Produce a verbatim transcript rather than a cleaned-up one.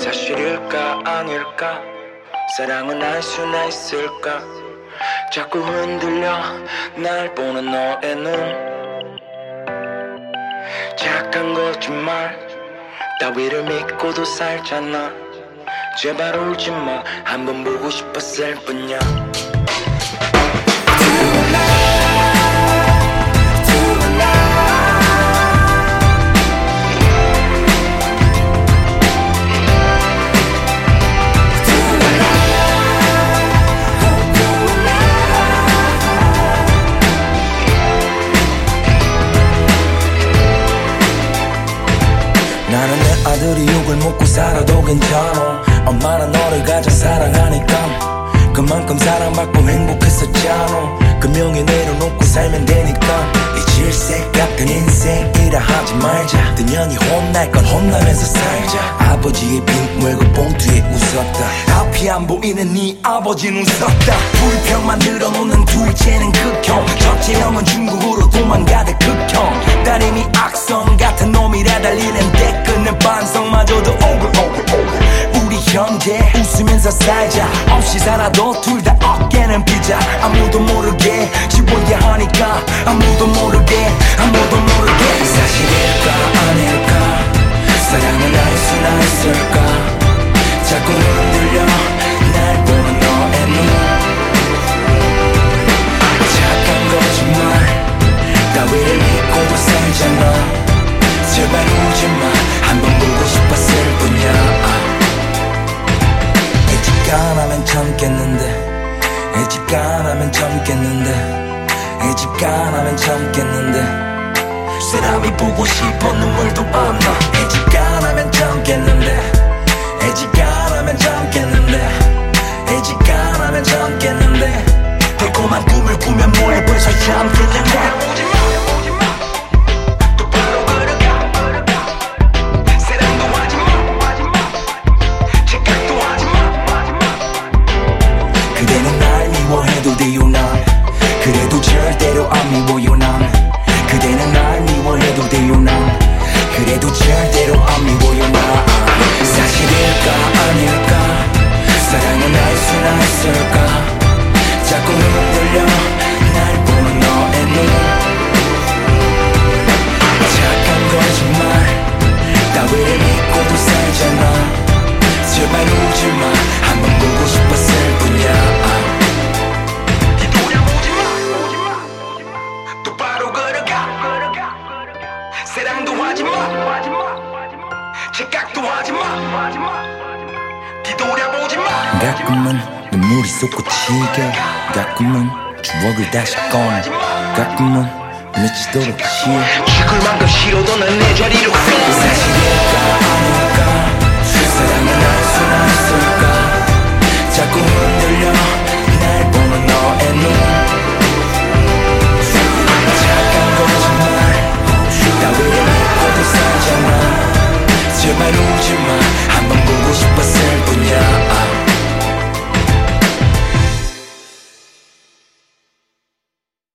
사실일까 아닐까 사랑은 알 수나 있을까 자꾸 흔들려 날 보는 너의 눈 착한 거짓말 따위를 믿고도 살잖아 제발 울지마 한번 보고 싶었을 뿐이야 나는 내 아들이 욕을 먹고 살아도 괜찮아 엄마는 너를 가장 사랑하니까 그만큼 사랑받고 행복했었잖아 그 명예 내려놓고 살면 되니까 이 질색 같은 인생이라 하지 말자 등연히 혼날 건 혼나면서 살자 아버지의 빈 외국 봉투에 웃었다 앞이 안 보이는 네 아버지는 웃었다 불평만 늘어놓는 둘째는 극형 첫째 형은 중국으로 도망가대 극형 따님이 악성 같은 놈이라 달리는데 끝내 반성마저도 오글오글오글 우리 현재 웃으면서 살자 없이 살아도 둘 다 어깨는 피자 아무도 모르게 지워야 하니까 아무도 모르게 아무도 모르게 사실일까 아닐까 사랑은 알 수나 있을까 자꾸 흔들려 날 보는 너의 눈 착한 거짓말 따위를 믿고도 살잖아 제발 울지마 한번 보고 싶었을 뿐이야 애지가 나면 참겠는데 애지가 나면 참겠는데 애지가 나면 참겠는데 사람이 보고 싶어 눈물도 안 나 애지가 나면 참겠는데 애지가 나면 참겠는데 애지가 나면 참겠는데 달콤한 꿈을 꾸면 뭐해 벌써 참겠는데 미워해도 돼요 난 그래도 절대로 안 미워요 난 그대는 날 미워해도 돼요 난 그래도 절대로 안 미워요 난 사실일까 아닐까 사랑은 알 수나 있을까 자꾸 흔들려 날 보는 너의 눈 착한 거짓말 따위를 믿고도 살잖아 제발 울지마 한번 보고 싶었을 뿐이야 사랑도 하지마 착각도 하지마 뒤돌아보지마 가끔은 눈물이 솟구치게 가끔은 추억을 다시 꺼내 가끔은 미치도록 취해 죽을 만큼 싫어도 난 내 자리로 가 사실일까 아닐까 사랑은 알 수나 있을까 자꾸 흔들려